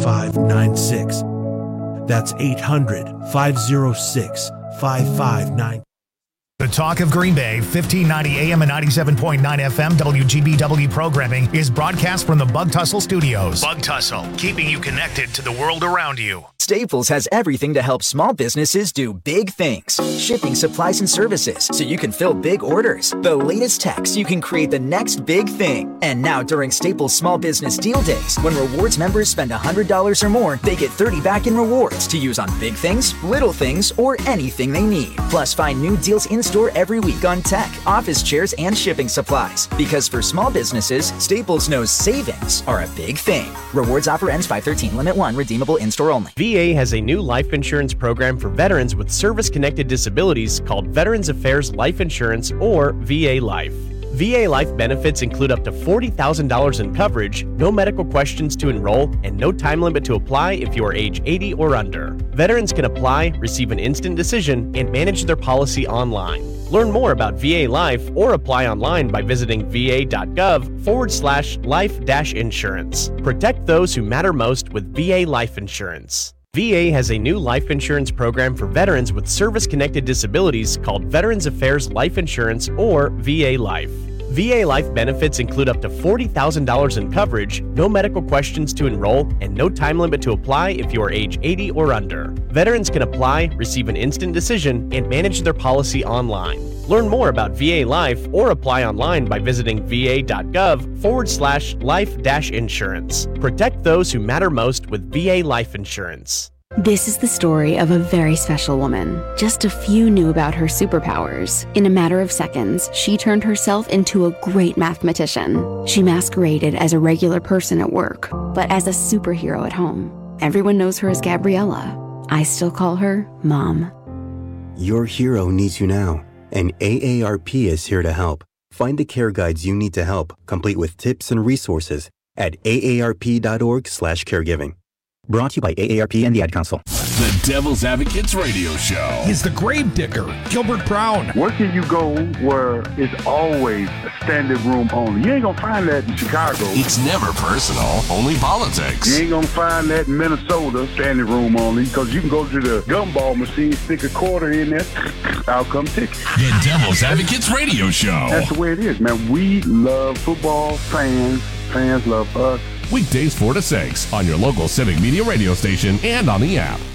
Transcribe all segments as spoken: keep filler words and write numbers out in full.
five nine six. That's eight hundred, five oh six, five five nine six. The Talk of Green Bay, fifteen ninety A M and ninety-seven point nine F M W G B W programming is broadcast from the Bug Tussle Studios. Bug Tussle, keeping you connected to the world around you. Staples has everything to help small businesses do big things. Shipping supplies and services so you can fill big orders. The latest tech so you can create the next big thing. And now during Staples Small Business Deal Days, when rewards members spend one hundred dollars or more, they get thirty dollars back in rewards to use on big things, little things, or anything they need. Plus, find new deals in store every week on tech, office chairs, and shipping supplies. Because for small businesses, Staples knows savings are a big thing. Rewards offer ends five thirteen. Limit one. Redeemable in-store only. V A has a new life insurance program for veterans with service-connected disabilities called Veterans Affairs Life Insurance, or V A Life. V A Life benefits include up to forty thousand dollars in coverage, no medical questions to enroll, and no time limit to apply if you are age eighty or under. Veterans can apply, receive an instant decision, and manage their policy online. Learn more about V A Life or apply online by visiting va.gov forward slash life dash insurance. Protect those who matter most with V A Life Insurance. V A has a new life insurance program for veterans with service-connected disabilities called Veterans Affairs Life Insurance, or V A Life. V A Life benefits include up to forty thousand dollars in coverage, no medical questions to enroll, and no time limit to apply if you are age eighty or under. Veterans can apply, receive an instant decision, and manage their policy online. Learn more about V A Life or apply online by visiting va.gov forward slash life dash insurance. Protect those who matter most with V A Life Insurance. This is the story of a very special woman. Just a few knew about her superpowers. In a matter of seconds, she turned herself into a great mathematician. She masqueraded as a regular person at work, but as a superhero at home. Everyone knows her as Gabriella. I still call her Mom. Your hero needs you now, and A A R P is here to help. Find the care guides you need to help, complete with tips and resources at aarp.org slash caregiving. Brought to you by A A R P and the Ad Council. The Devil's Advocates Radio Show. He's the grave digger, Gilbert Brown. Where can you go where it's always a standing room only? You ain't gonna find that in Chicago. It's never personal, only politics. You ain't gonna find that in Minnesota, standing room only, because you can go to the gumball machine, stick a quarter in there, out come ticket. The Devil's Advocates Radio Show. That's the way it is, man. We love football, fans, fans love us. Weekdays four to six on your local Civic Media radio station and on the app.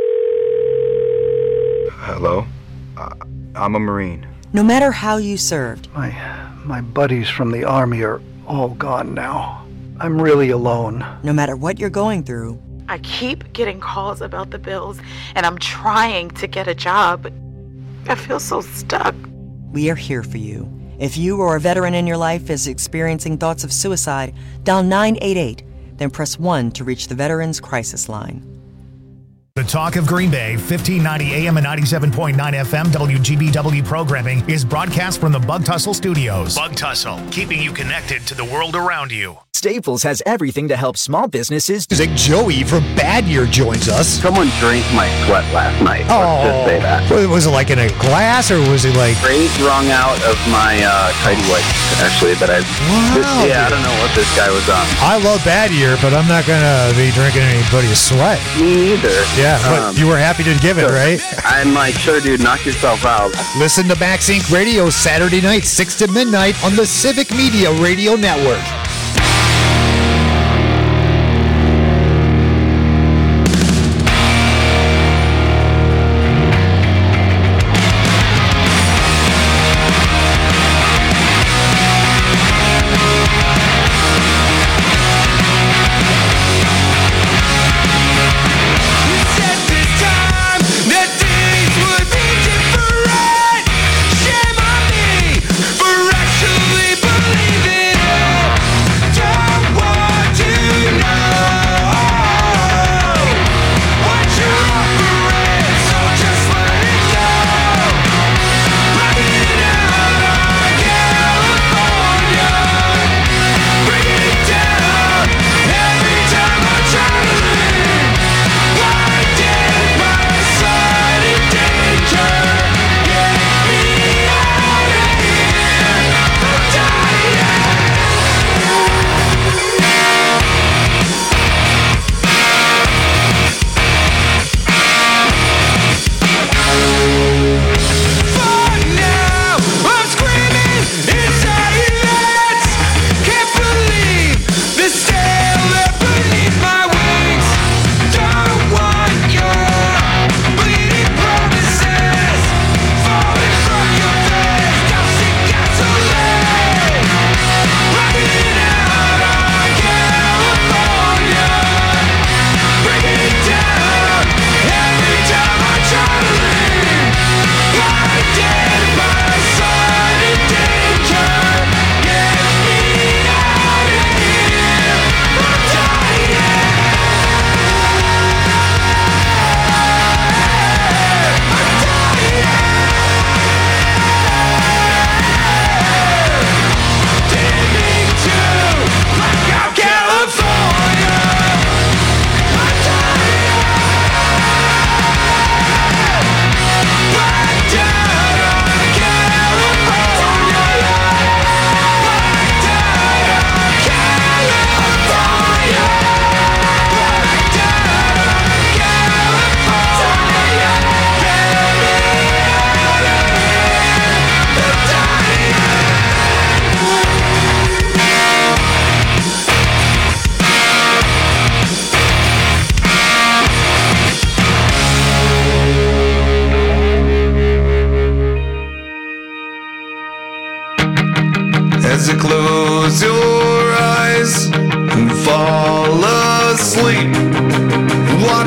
Hello? Uh, I'm a Marine. No matter how you served. My, my buddies from the Army are all gone now. I'm really alone. No matter what you're going through. I keep getting calls about the bills, and I'm trying to get a job. I feel so stuck. We are here for you. If you or a veteran in your life is experiencing thoughts of suicide, dial nine eight eight, then press one to reach the Veterans Crisis Line. The Talk of Green Bay, fifteen ninety A M and ninety-seven point nine F M W G B W programming is broadcast from the Bug Tussle Studios. Bug Tussle, keeping you connected to the world around you. Staples has everything to help small businesses. Music Joey from Bad Year joins us. Someone drank my sweat last night. Oh, let's just say that. Was it like in a glass, or was it like straight wrung out of my uh, tidy white? Actually, that I. Wow, yeah, I don't know what this guy was on. I love Bad Year, but I'm not gonna be drinking anybody's sweat. Me either. Yeah, but um, you were happy to give it, so, right? I'm like, sure, dude, knock yourself out. Listen to Max Inc Radio Saturday night, six to midnight on the Civic Media Radio Network.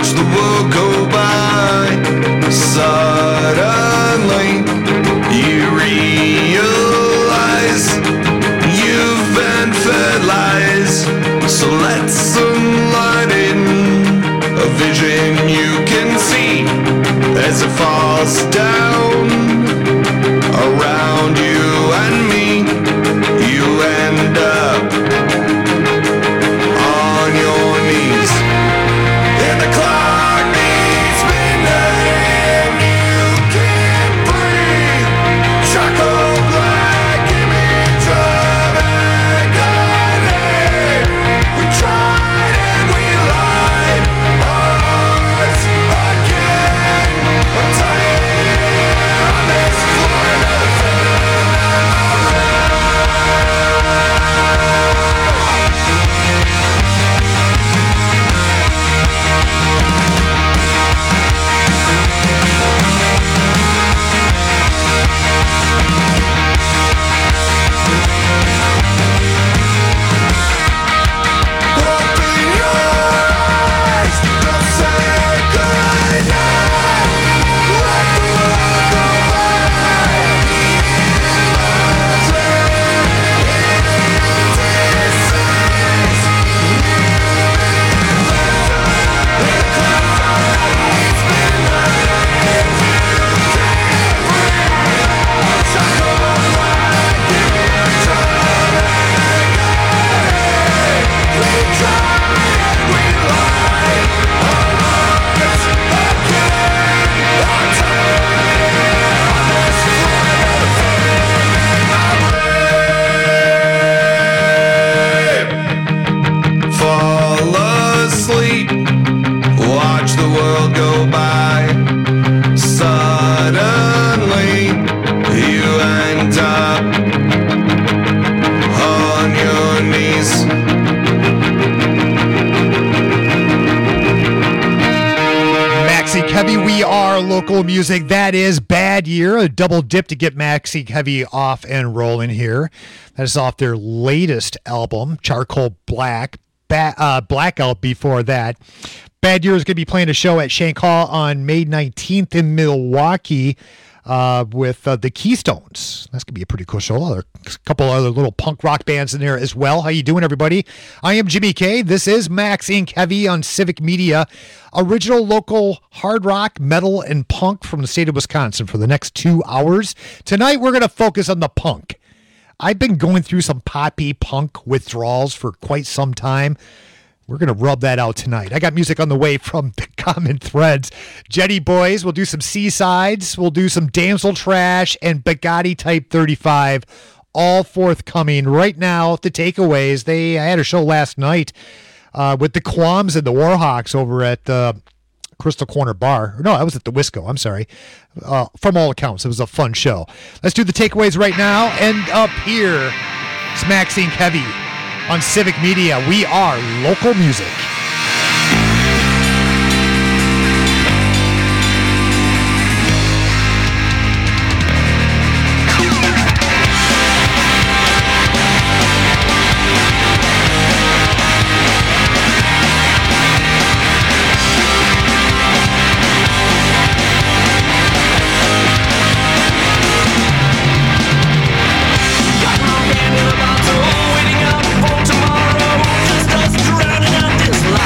watch the world go by. Suddenly, you realize you've been fed lies. So let some light in, a vision you can see as it falls down around you and me. You end up on your knees, and the clock needs midnight and you can't breathe. Charcoal black image of agony. We tried and we lied our hearts again. I'm tired on this floor, another fall asleep, watch the world go by. Suddenly, you end up on your knees. Maxi Heavy, we are local music. That is Bad Year, a double dip to get Maxi Heavy off and rolling here. That is off their latest album, Charcoal Black. Ba- uh, Blackout before that. Bad Year is going to be playing a show at Shank Hall on May nineteenth in Milwaukee uh, with uh, the Keystones. That's going to be a pretty cool show. There are a couple other little punk rock bands in there as well. How you doing, everybody? I am Jimmy K. This is Max Inc Heavy on Civic Media. Original local hard rock, metal, and punk from the state of Wisconsin for the next two hours. Tonight, we're going to focus on the punk. I've been going through some poppy punk withdrawals for quite some time. We're going to rub that out tonight. I got music on the way from the Common Threads. Jetty Boys, we'll do some C-sides, we'll do some Damsel Trash, and Bugatti Type thirty-five, all forthcoming right now. The takeaways, they I had a show last night uh, with the Qualms and the Warhawks over at uh, Crystal Corner Bar. No, I was at the Wisco. I'm sorry. Uh, from all accounts, it was a fun show. Let's do the takeaways right now. And up here, it's Max Inc Heavy on Civic Media. We are local music. Waiting up for tomorrow, just us drowning out this life.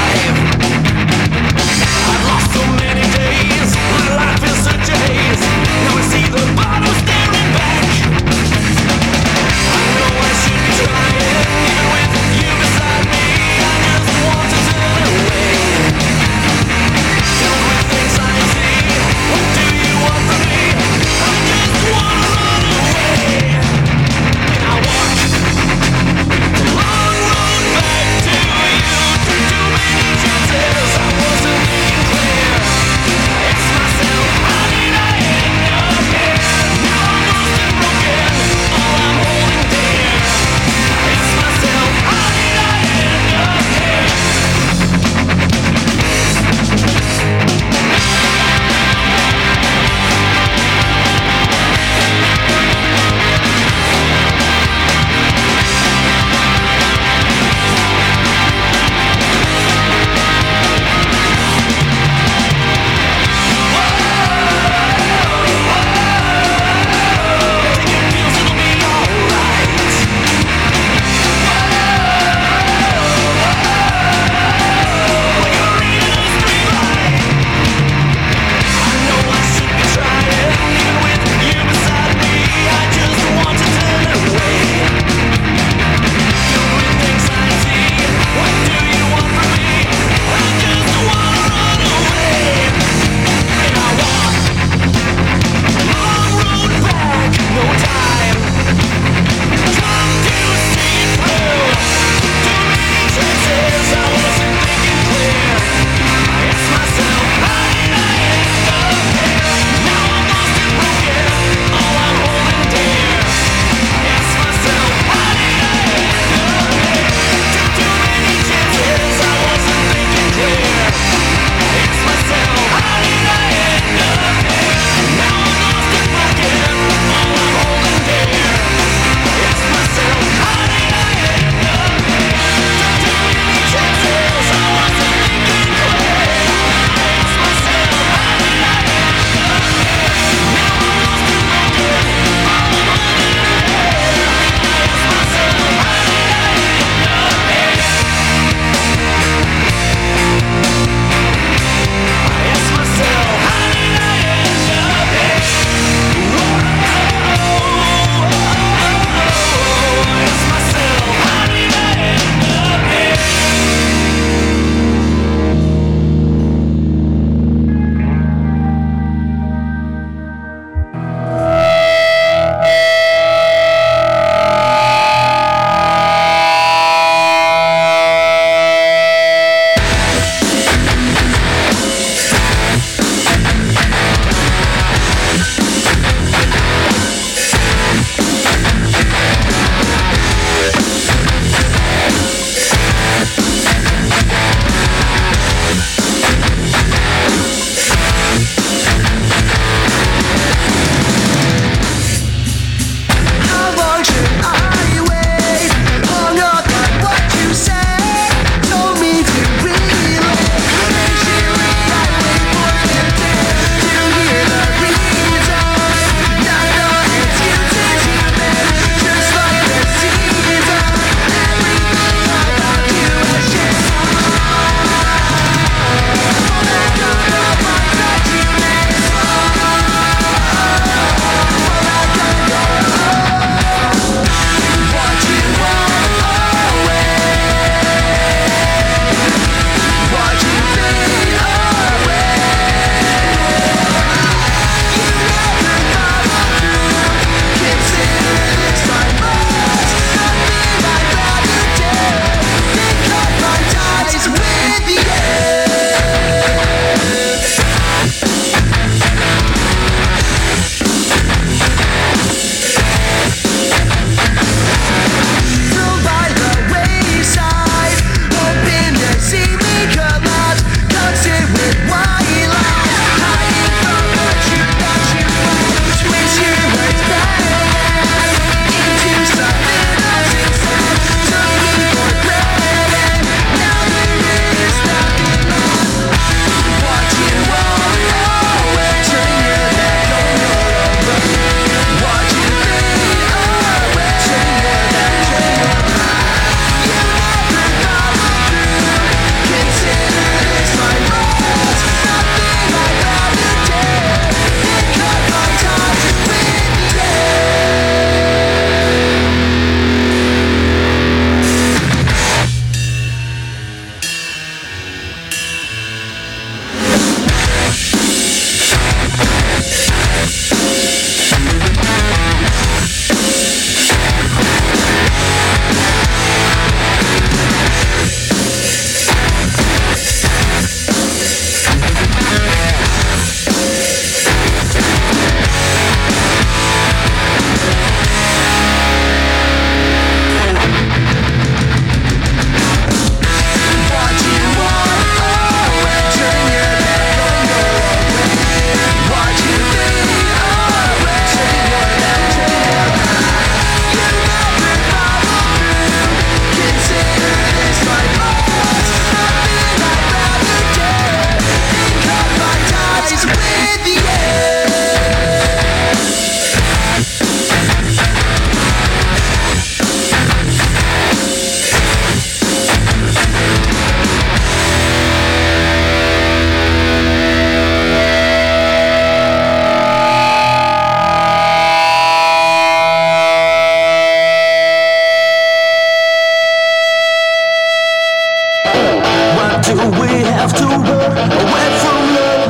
have to run away from love?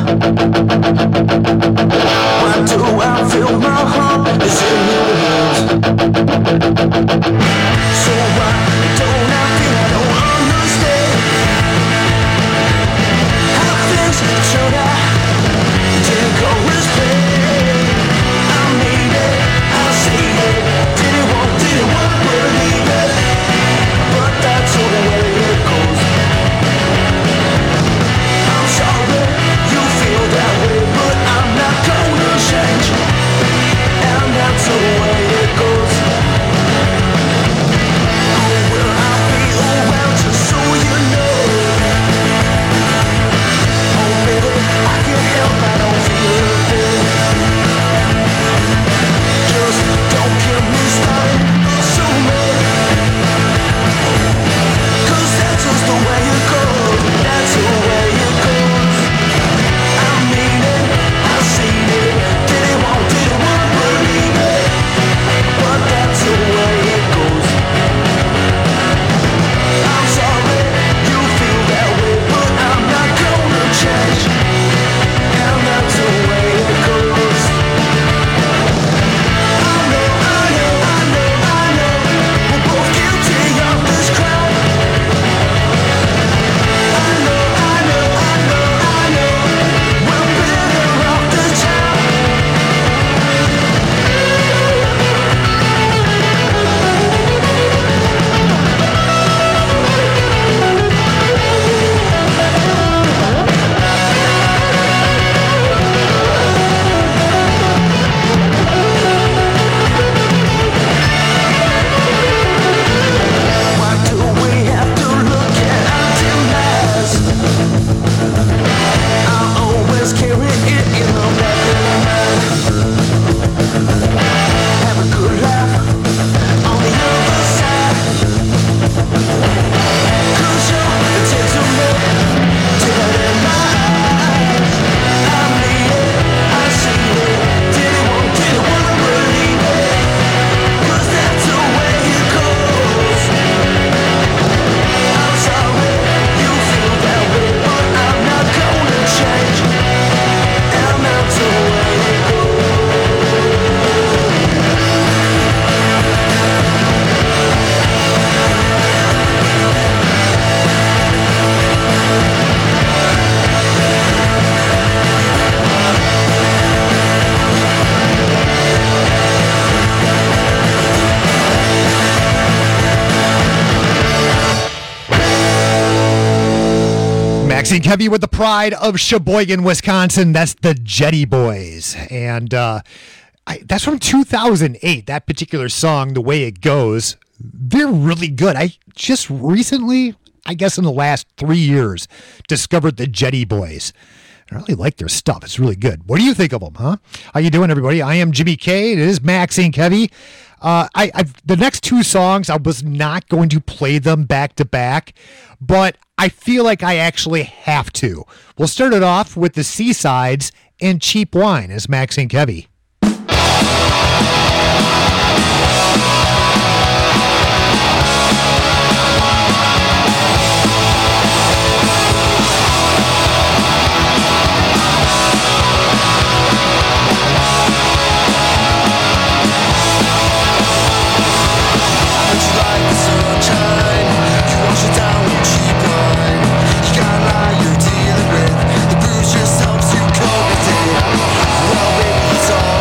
Why do I feel my heart is in your hands? So why don't I feel I don't understand how things turn out? Didn't go as planned. I made it, I see it. Didn't want, didn't want to believe it, but that's the way it goes. I'm sorry you feel that way, but I'm not gonna change, and that's the way it goes. Oh, will I be around just so you know? Oh, baby, I can't help, I don't feel a thing. Just don't get me started, assuming, 'cause that's just the way it goes. That's the way it goes. I mean it, I seen it. Didn't want, didn't want to believe it, but that's the way it goes. I'm sorry you feel that way, but I'm not gonna change, and that's the way it goes. I know, I know, I know, I know, we're both guilty of this crime. I know, I know, I know, I know, we're better off this time. Why do we have to look at our demise? I always carry it in the back of my mind. Have a good laugh on the other side, 'cause you're the tears of me, dead in my eyes. I need it, I see it. Didn't want, didn't want to believe it, 'cause that's the way it goes. I'm sorry you feel that way, but I'm not gonna change, and that's the way it Maxine Kevy with the pride of Sheboygan, Wisconsin. That's the Jetty Boys. And uh, I, that's from two thousand eight, that particular song, The Way It Goes. They're really good. I just recently, I guess in the last three years, discovered the Jetty Boys. I really like their stuff. It's really good. What do you think of them, huh? How you doing, everybody? I am Jimmy K. It is Maxine Kevy. Uh, I, I've, the next two songs, I was not going to play them back to back, but I feel like I actually have to. We'll start it off with the Seasides and Cheap Wine as Maxine Kevy. Well, baby, it's all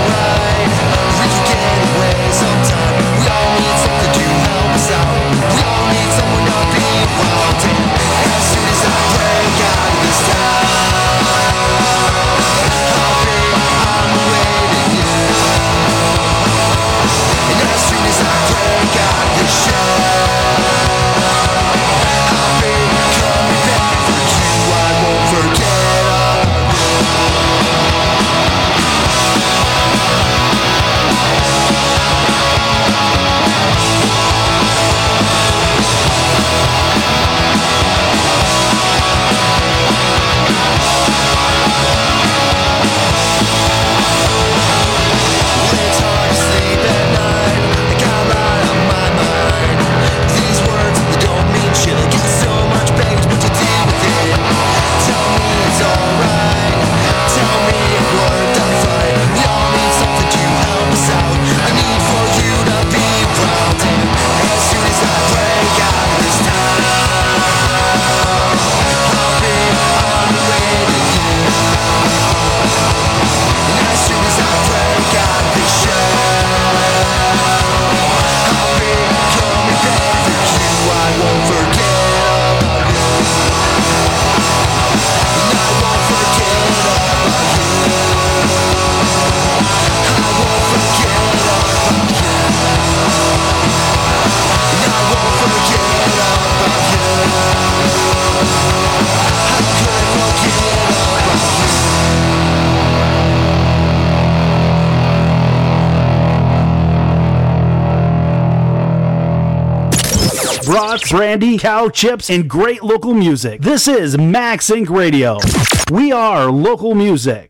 brats, brandy, cow chips, and great local music. This is Max Inc Radio. We are local music.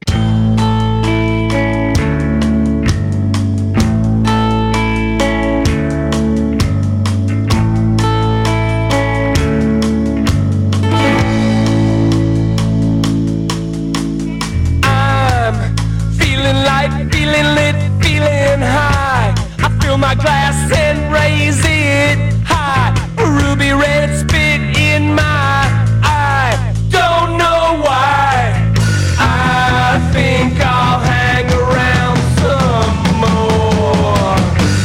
My glass and raise it high. Ruby red spit in my eye. Don't know why. I think I'll hang around some more.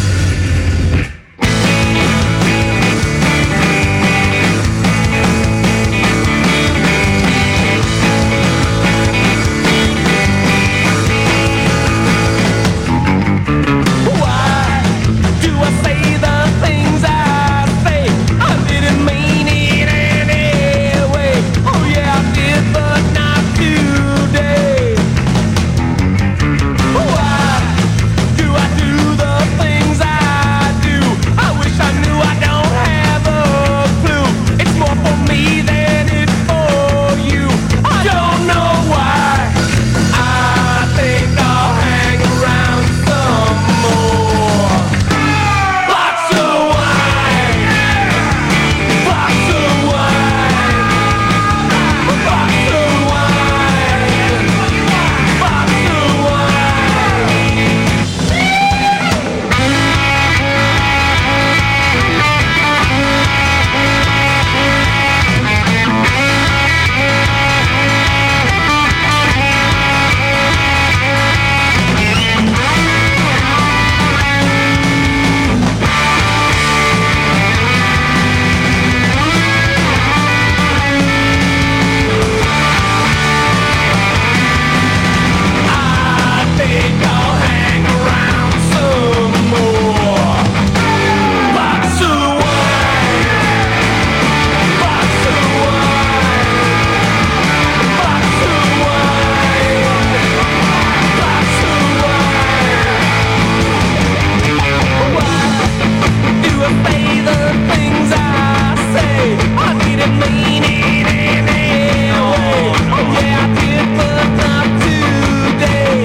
Why do I say the things I say? I didn't mean it anyway. Oh yeah, I did, but not today. Why do I do the things I do? I wish I knew, I don't have a clue. It's more for me than it's for you. I don't know why. I think I'll hang around some more. Box of wine, box of wine, box of wine, box of wine. I think I'll hang around some more. Box of wine, box of wine, box of wine, box of wine. Why do I say the things I say? I didn't mean it anyway. Oh yeah, I did, but not today.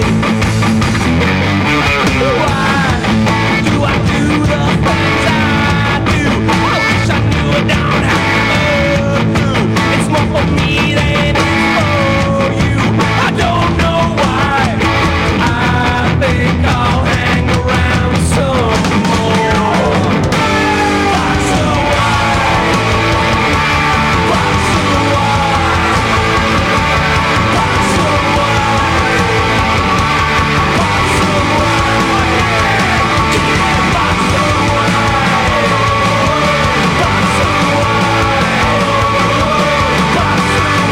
Why do I do the things I do? I wish I knew, I don't have a clue. It's more for me than it's for you. I don't know why. I think I'll hang around some more. Box of wine, box of wine, box of wine, box of wine, yeah, box of wine, box of wine, box of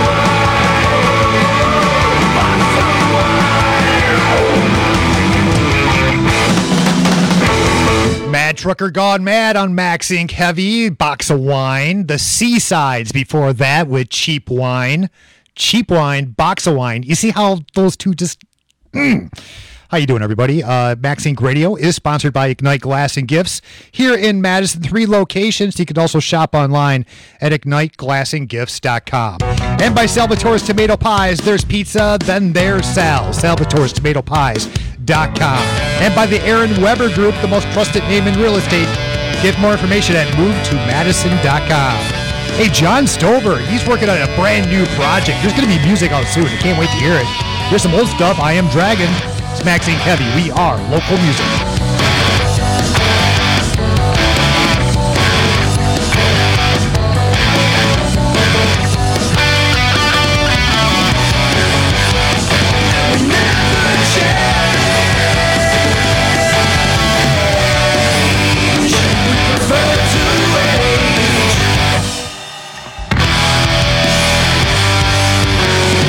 Mad Trucker Gone Mad on Max Inc Heavy, Box of Wine. The C-Sides before that with Cheap Wine. Cheap Wine, Box of Wine. You see how those two just... Mm. How you doing, everybody? Uh, Max Inc Radio is sponsored by Ignite Glass and Gifts here in Madison. Three locations. You can also shop online at ignite glass and gifts dot com. And by Salvatore's Tomato Pies. There's pizza, then there's Sal. Salvatore's Tomato Pies dot com. And by the Aaron Weber Group, the most trusted name in real estate. Get more information at move to madison dot com. Hey, John Stover, he's working on a brand new project. There's going to be music out soon. I can't wait to hear it. Here's some old stuff. I Am Dragon. It's Max Inc Heavy. We are local music.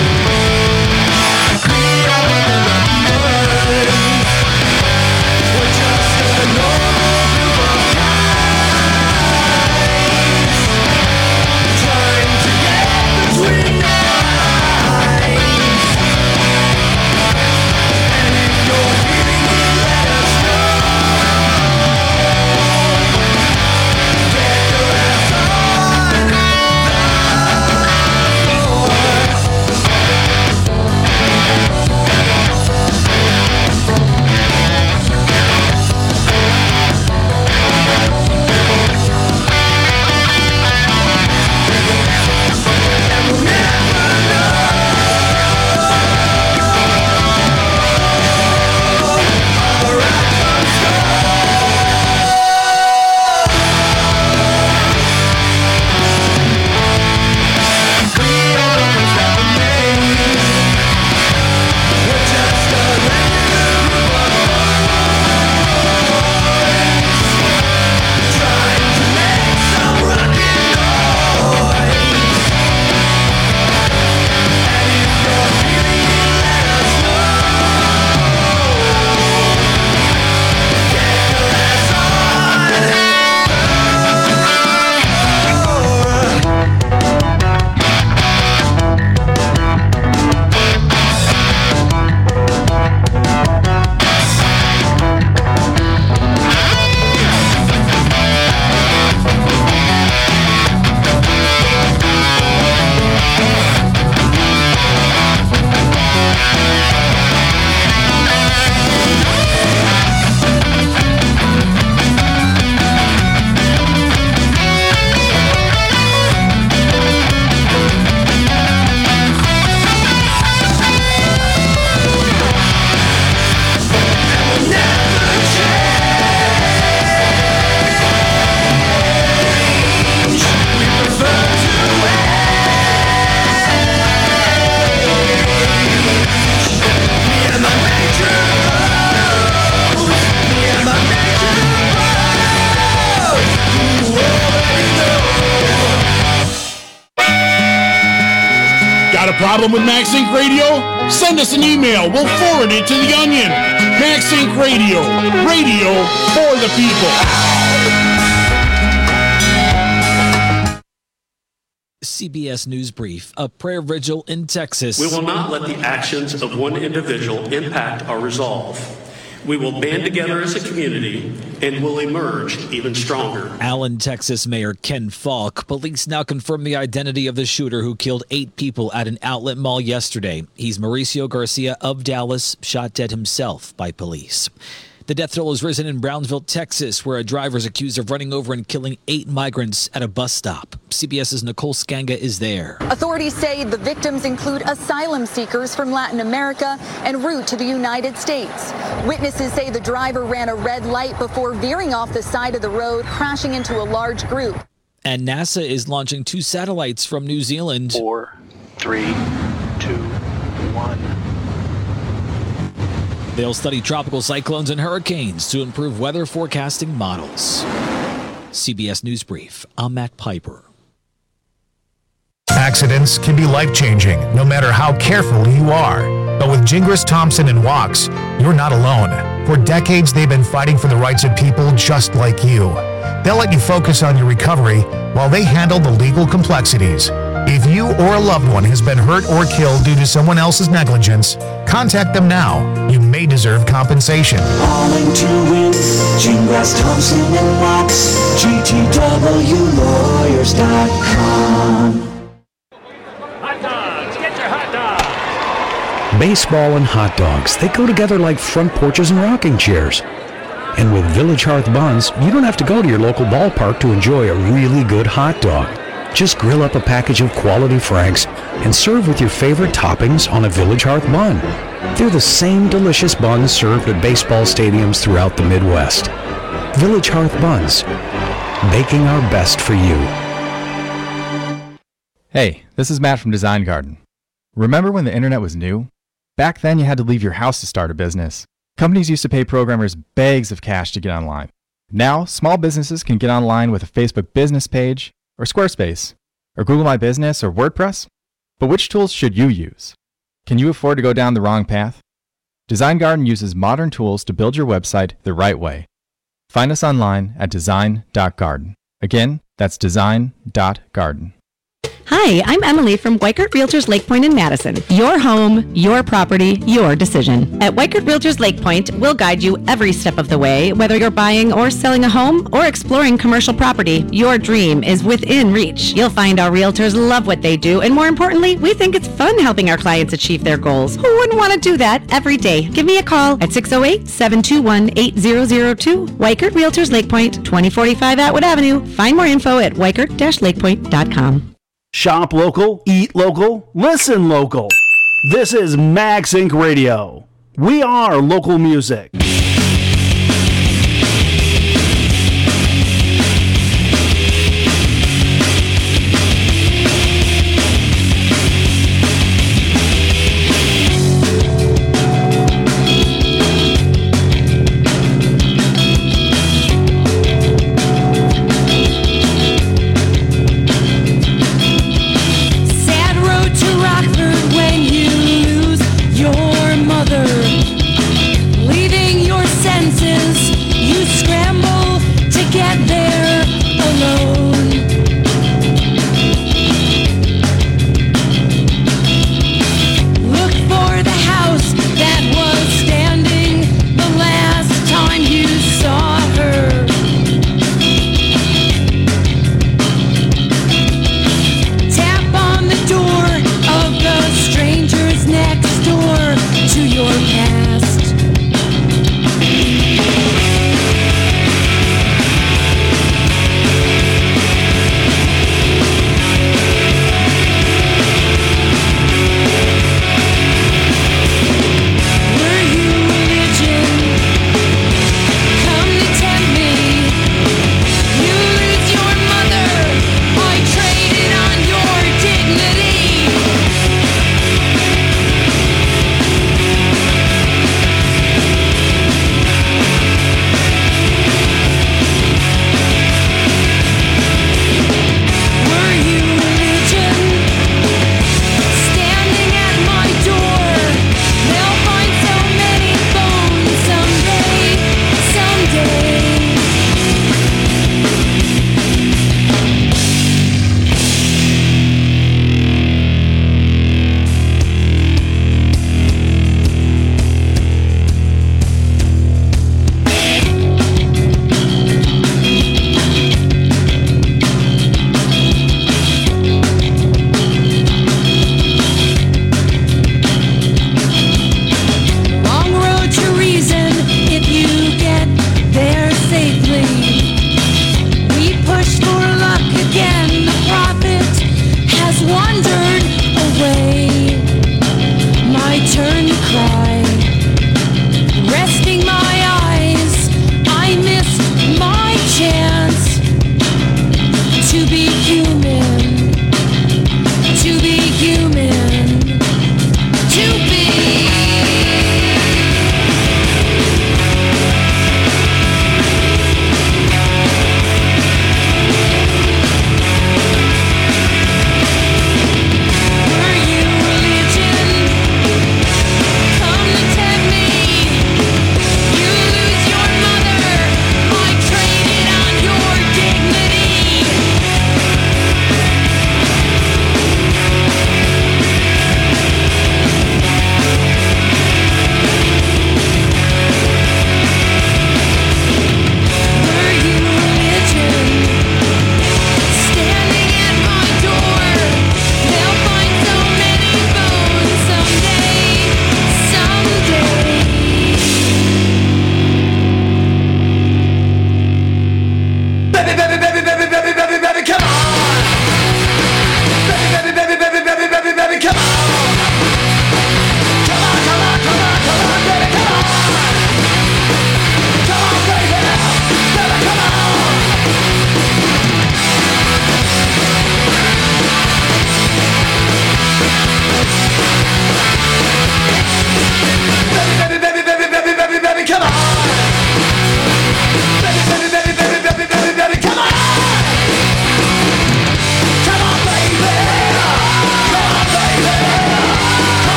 When Problem with MaxInc Radio? Send us an email. We'll forward it to the Onion. MaxInc Radio. Radio for the people. C B S News Brief, a prayer vigil in Texas. We will not let the actions of one individual impact our resolve. We will band together as a community and will emerge even stronger. Allen, Texas Mayor Ken Falk. Police now confirm the identity of the shooter who killed eight people at an outlet mall yesterday. He's Mauricio Garcia of Dallas, shot dead himself by police. The death toll has risen in Brownsville, Texas, where a driver is accused of running over and killing eight migrants at a bus stop. CBS's Nicole Skanga is there. Authorities say the victims include asylum seekers from Latin America en route to the United States. Witnesses say the driver ran a red light before veering off the side of the road, crashing into a large group. And NASA is launching two satellites from New Zealand. Four, three, two, one. They'll study tropical cyclones and hurricanes to improve weather forecasting models. C B S News Brief, I'm Matt Piper. Accidents can be life-changing, no matter how careful you are. But with Gingras Thompson and Wachs, you're not alone. For decades, they've been fighting for the rights of people just like you. They'll let you focus on your recovery while they handle the legal complexities. If you or a loved one has been hurt or killed due to someone else's negligence, contact them now. You may deserve compensation. Calling to win, Gingras Thompson and Wachs, G T W lawyers dot com. Baseball and hot dogs, they go together like front porches and rocking chairs. And with Village Hearth Buns, you don't have to go to your local ballpark to enjoy a really good hot dog. Just grill up a package of quality Franks and serve with your favorite toppings on a Village Hearth bun. They're the same delicious buns served at baseball stadiums throughout the Midwest. Village Hearth Buns, baking our best for you. Hey, this is Matt from Design Garden. Remember when the internet was new? Back then you had to leave your house to start a business. Companies used to pay programmers bags of cash to get online. Now, small businesses can get online with a Facebook business page, or Squarespace, or Google My Business, or WordPress. But which tools should you use? Can you afford to go down the wrong path? Design Garden uses modern tools to build your website the right way. Find us online at design dot garden. Again, that's design dot garden. Hi, I'm Emily from Weichert Realtors Lake Point in Madison. Your home, your property, your decision. At Weichert Realtors Lake Point, we'll guide you every step of the way. Whether you're buying or selling a home or exploring commercial property, your dream is within reach. You'll find our realtors love what they do, and more importantly, we think it's fun helping our clients achieve their goals. Who wouldn't want to do that every day? Give me a call at six oh eight, seven two one, eight zero zero two. Weichert Realtors Lake Point, twenty forty-five Atwood Avenue. Find more info at weichert dash lake point dot com. Shop local, eat local, listen local. This is MaxInc Radio. We are local music. When you lose your mother, leaving your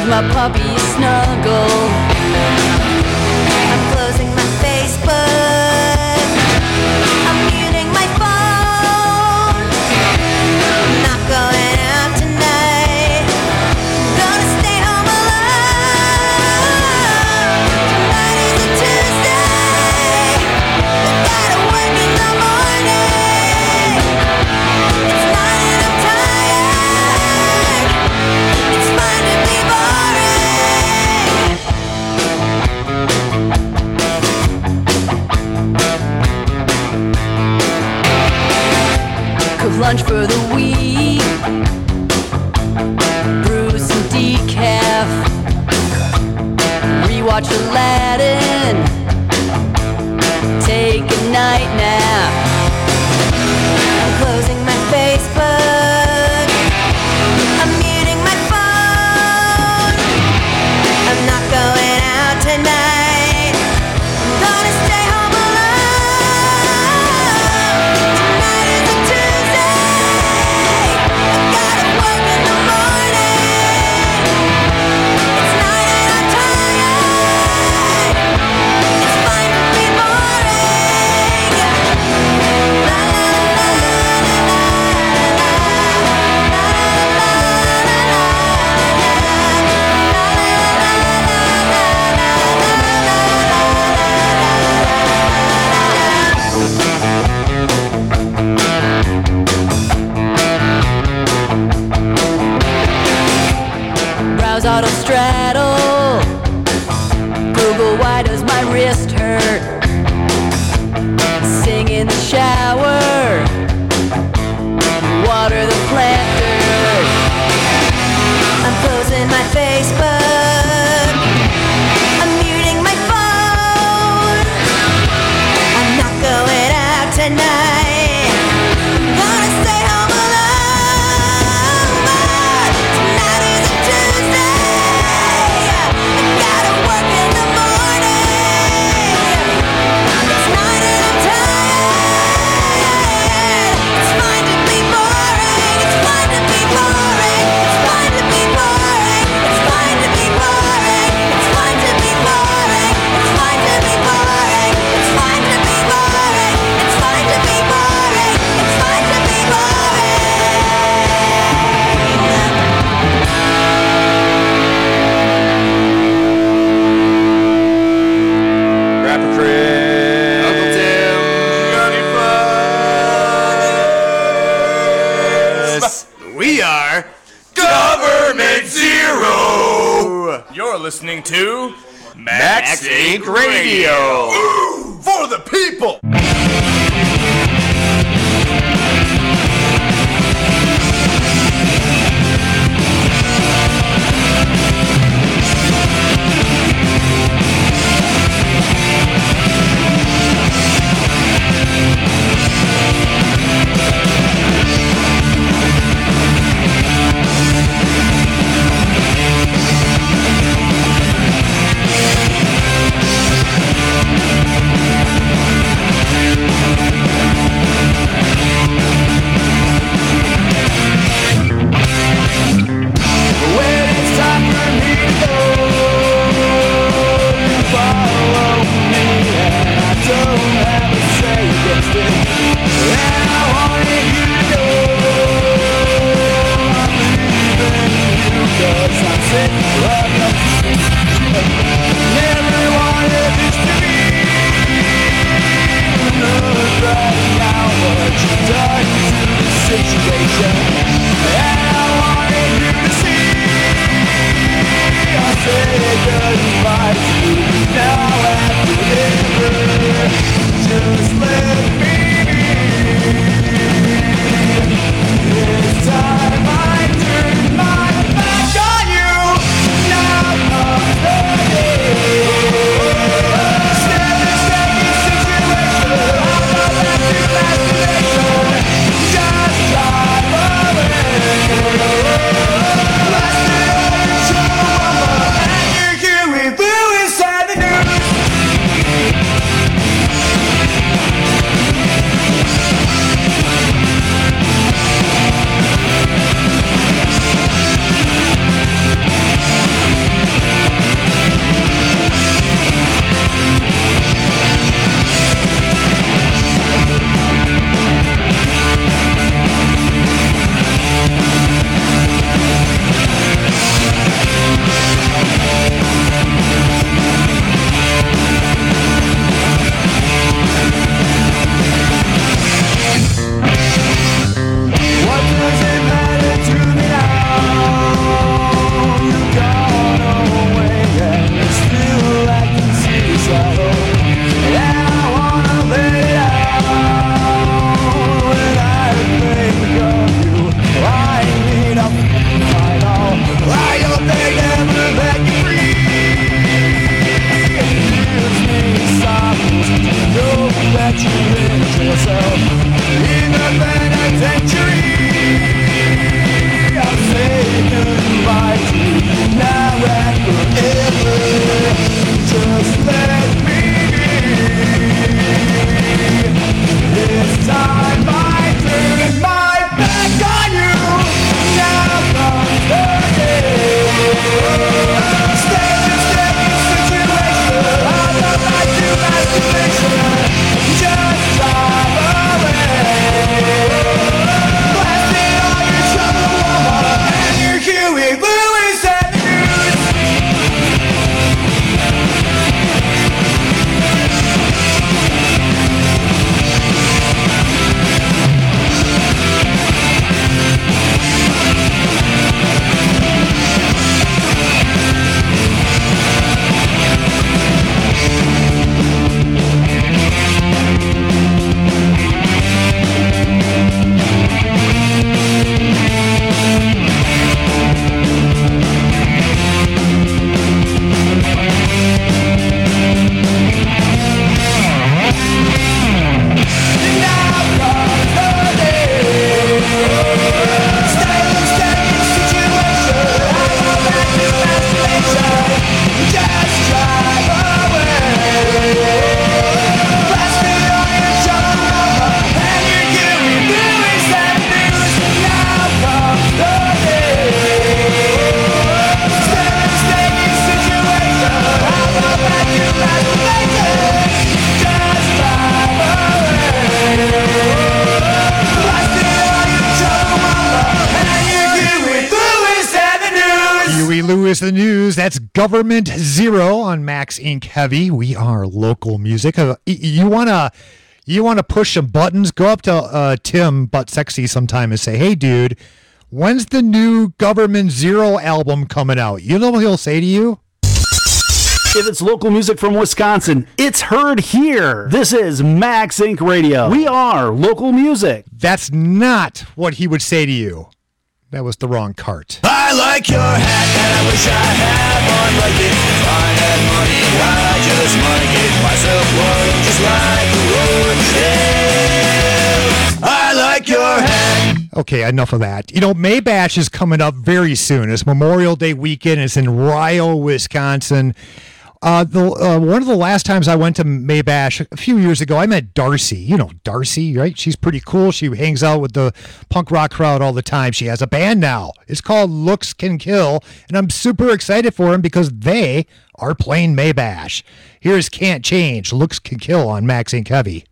my puppy snuggle. I'm closing my Facebook. I'm muting my phone. I'm not going out tonight. Gonna stay home alone. Tonight is a Tuesday. Gotta work in the morning. It's night and I'm tired. It's fine to be boring. Cook lunch for the week. Brew some decaf. Rewatch Aladdin. Take a night nap. I'm closing my Facebook. I'm muting my phone. I'm not going out tonight. I'm gonna stay home alone. Tonight is a Tuesday. I gotta work in the morning. It's night and I'm tired. It's fine to be boring. La la la Browse auto straddle. Google why does my wrist hurt? Sing in the shower. Water the plant dirt. I'm closing my Facebook. I'm muting my phone. I'm not going out tonight. Gonna stay home alone. But tonight is a Tuesday. I gotta work in the morning. It's night and I'm tired. It's fine to be boring. It's fine to be boring. It's fine to be boring. It's fine to be boring. It's fine to be boring. It's fine to be boring. It's fine to be boring. It's fine to be boring. It's fine to be Rapper Chris. Uncle Tim. Johnny Fuzz. We are Government Zero. You're listening to Max Inc Radio. Ooh, for the people. is the news. That's Government Zero on Max Inc Heavy. We are local music. Uh, y- you wanna you wanna push some buttons? Go up to uh, Tim Butt Sexy sometime and say, "Hey, dude, when's the new Government Zero album coming out?" You know what he'll say to you? If it's local music from Wisconsin, it's heard here. This is Max Inc Radio. We are local music. That's not what he would say to you. That was the wrong cart. I like your hat and I wish I had one like it. If I had money, I just might get myself one just like the road. I like your hat. Okay, enough of that. You know, Maybash is coming up very soon. It's Memorial Day weekend. It's in Rio, Wisconsin. Uh, the uh, one of the last times I went to Maybash a few years ago, I met Darcy. You know Darcy, right? She's pretty cool. She hangs out with the punk rock crowd all the time. She has a band now. It's called Looks Can Kill, and I'm super excited for them because they are playing Maybash. Here's Can't Change, Looks Can Kill on Max Inc Heavy.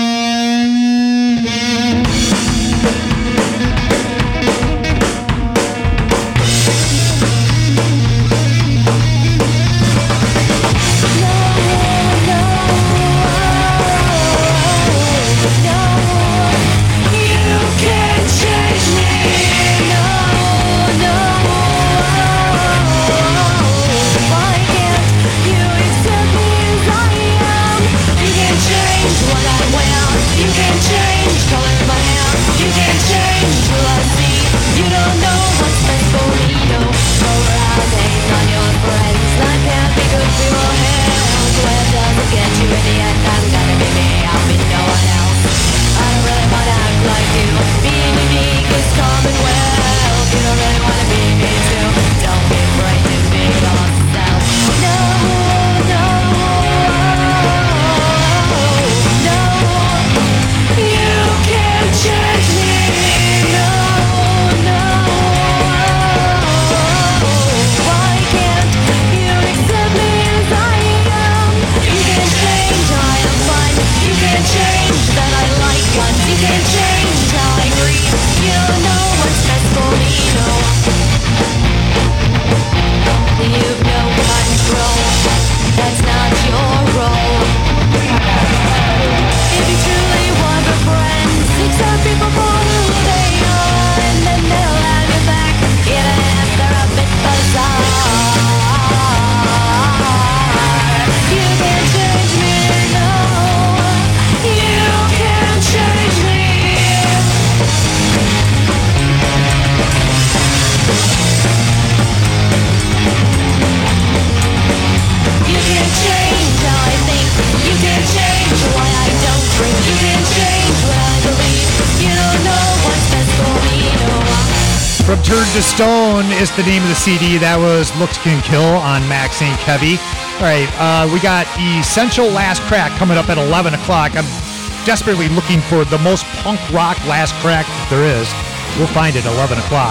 From Turn to Stone is the name of the C D. That was Looks Can Kill on Max Inc Heavy. All right, uh, we got Essential Last Crack coming up at eleven o'clock. I'm desperately looking for the most punk rock last crack that there is. We'll find it at eleven o'clock.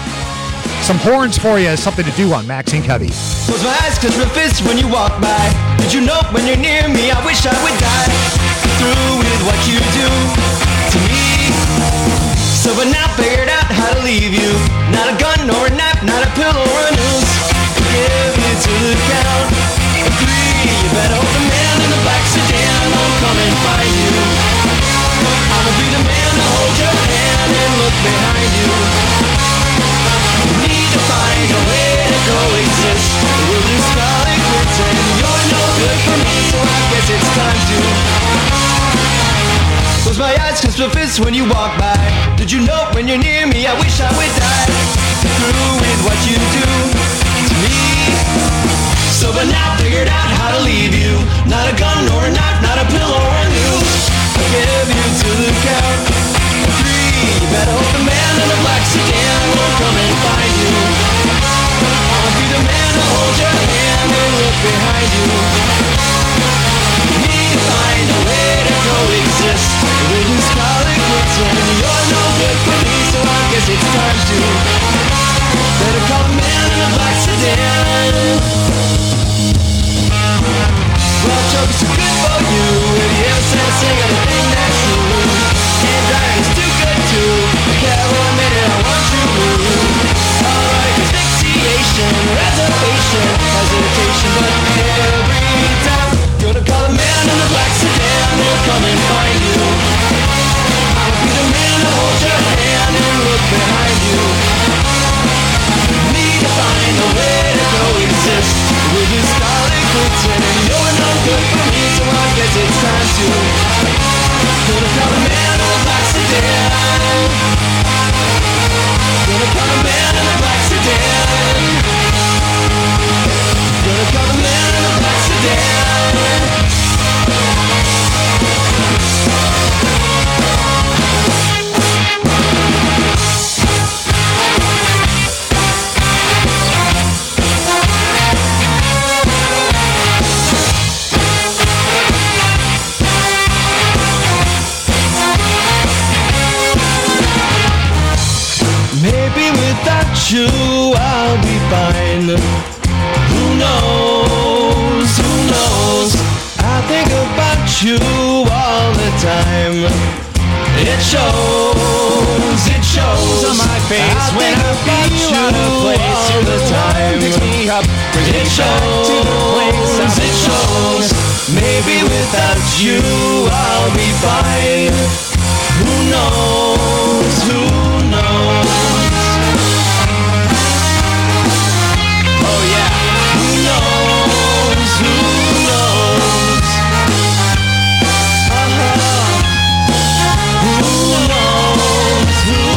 Some horns for you is something to do on Max Inc Heavy. Close my eyes, clench my fists when you walk by. Did you know when you're near me, I wish I would die. Through with what you do to me. So I now figured out how to leave you. Not a gun or a knife, not a pill or a noose. Give you to the count of three. You better hope the man in the black sedan won't come and find you. I'ma be the man to hold your hand and look behind you. We need to find a way to coexist. We'll do scarlet quits and you're no good for me, so I guess it's time to close my eyes, clench my fists when you walk by. Did you know when you're near me, I wish I would die. Through with what you do to me. So but now figured out how to leave you. Not a gun or a knife, not a pill or a noose. I'll give you to the count of three. You better hope the man in the black sedan won't come and find you. I'll be the man to hold your hand and look behind you. We need to find a way to coexist. We'll do scarlet quits and you're no good for me, so I guess it's time to better call the man in the black sedan. Well, jokes are good for you. If you ever said a single thing that's true, and driving is too good to care for a minute, I want you to. Alright, asphyxiation, reservation. you, I'll be fine. Who knows, who knows? I think about you all the time. It shows, it shows on my face I when I beat you out of place all the time. Picks me up, it shows, to the place it shows. Maybe without you I'll be fine. Who knows, who knows? Oh yeah, who knows, who knows? Uh-huh. Who knows,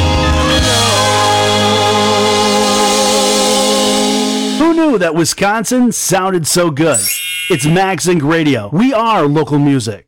who knows? Who knew that Wisconsin sounded so good? It's Max Inc Radio. We are local music.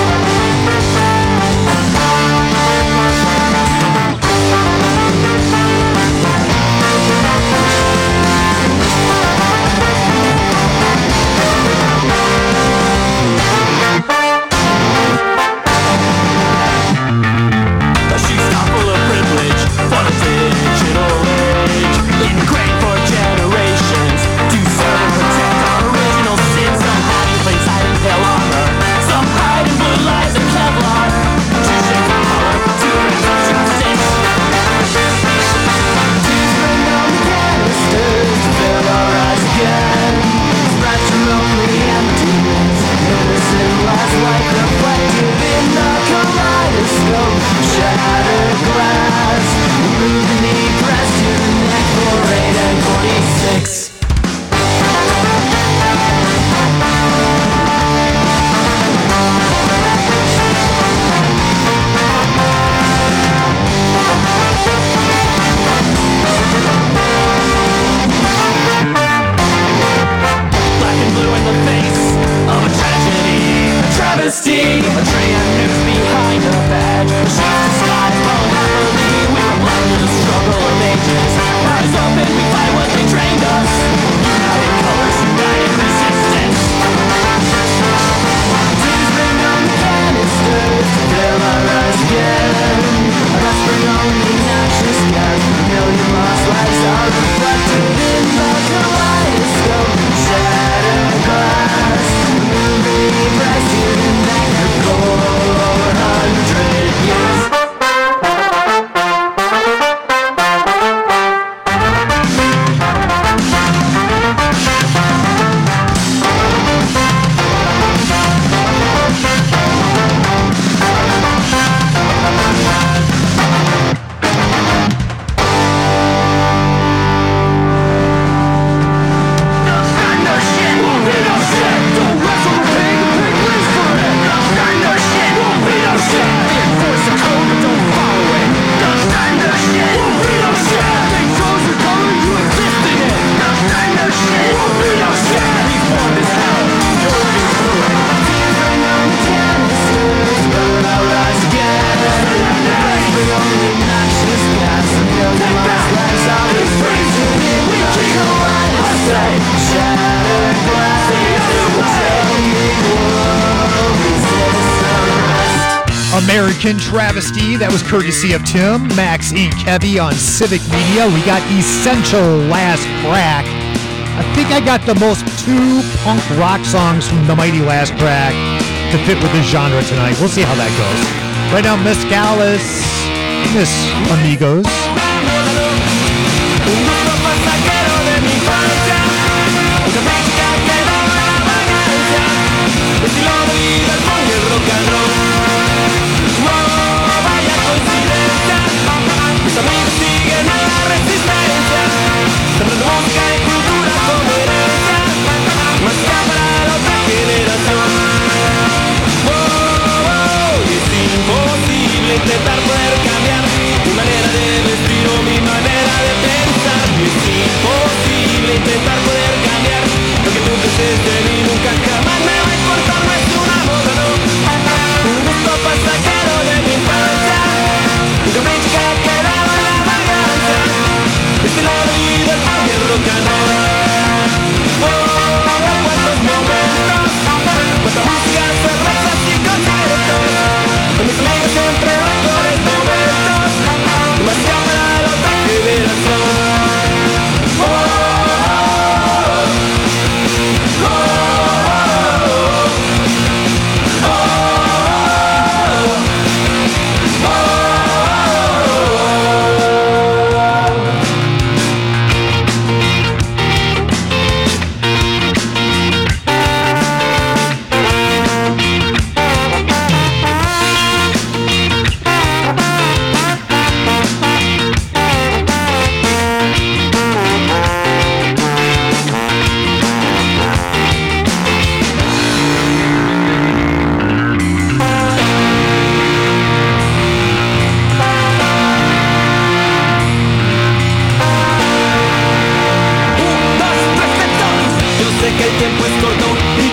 American Travesty, that was courtesy of Tim. Max Incorporated. Heavy on Civic Media. We got Essential Last Crack. I think I got the most two punk rock songs from the mighty Last Crack to fit with this genre tonight. We'll see how that goes. Right now, Miss Gallus, Miss Amigos. Mis amigos siguen a la resistencia, sembrando música y cultura con herencia, música para la otra generación. Oh, oh, es imposible intentar poder cambiar mi manera de vestir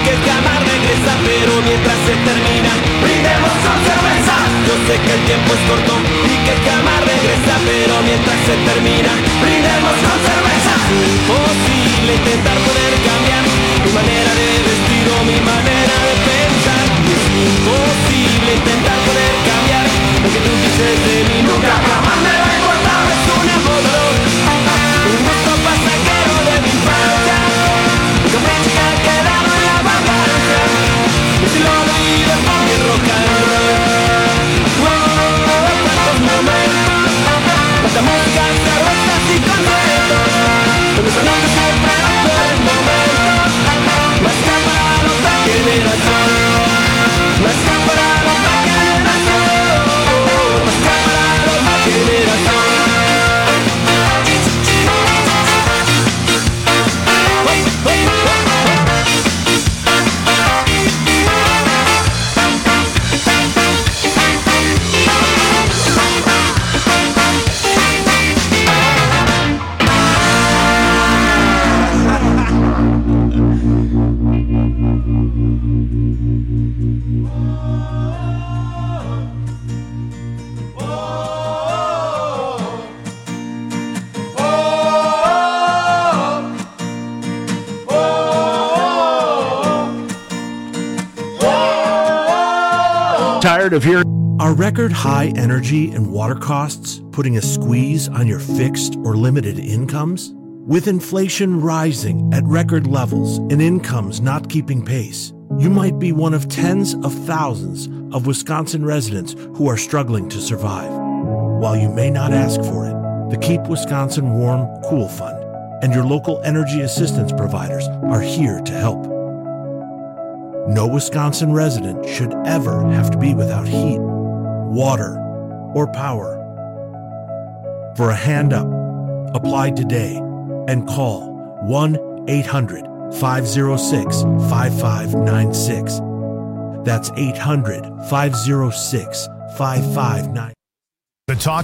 que el camar regresa, pero mientras se termina, brindemos con cerveza. Yo sé que el tiempo es corto y que el camar regresa, pero mientras se termina, brindemos con cerveza. Es imposible intentar poder cambiar mi manera de vestir o mi manera de pensar. Es imposible intentar poder cambiar lo que tú dices de mí. Nunca jamás me va a importar, es una moda, un gusto pasajero de mi infancia. Nunca pensé que ha quedado en la vanguardia. Y si lo olvido con mi rock and roll. Wow, cuántos momentos, cuánta música, cervezas y conciertos. Pero esa noche siempre no fue el momento. Más que para otra generación, más que para otra generación, más que para otra generación. Tired of hearing? Are record high energy and water costs putting a squeeze on your fixed or limited incomes? With inflation rising at record levels and incomes not keeping pace, you might be one of tens of thousands of Wisconsin residents who are struggling to survive. While you may not ask for it, the Keep Wisconsin Warm Cool Fund and your local energy assistance providers are here to help. No Wisconsin resident should ever have to be without heat, water, or power. For a hand up, apply today and call one eight hundred five oh six five five nine six. That's eight hundred five oh six five five nine six. The talk